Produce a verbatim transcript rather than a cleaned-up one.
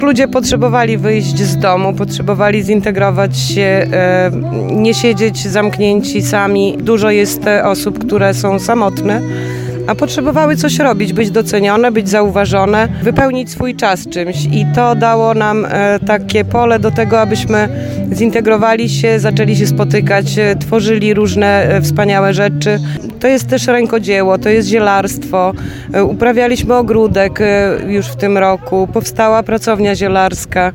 Ludzie potrzebowali wyjść z domu, potrzebowali zintegrować się, e, nie siedzieć zamknięci sami. Dużo jest osób, które są samotne, a potrzebowały coś robić, być docenione, być zauważone, wypełnić swój czas czymś. I to dało nam e, takie pole do tego, abyśmy zintegrowali się, zaczęli się spotykać, e, tworzyli różne e, wspaniałe rzeczy. To jest też rękodzieło, to jest zielarstwo. E, uprawialiśmy ogródek e, już w tym roku, powstała pracownia zielarska.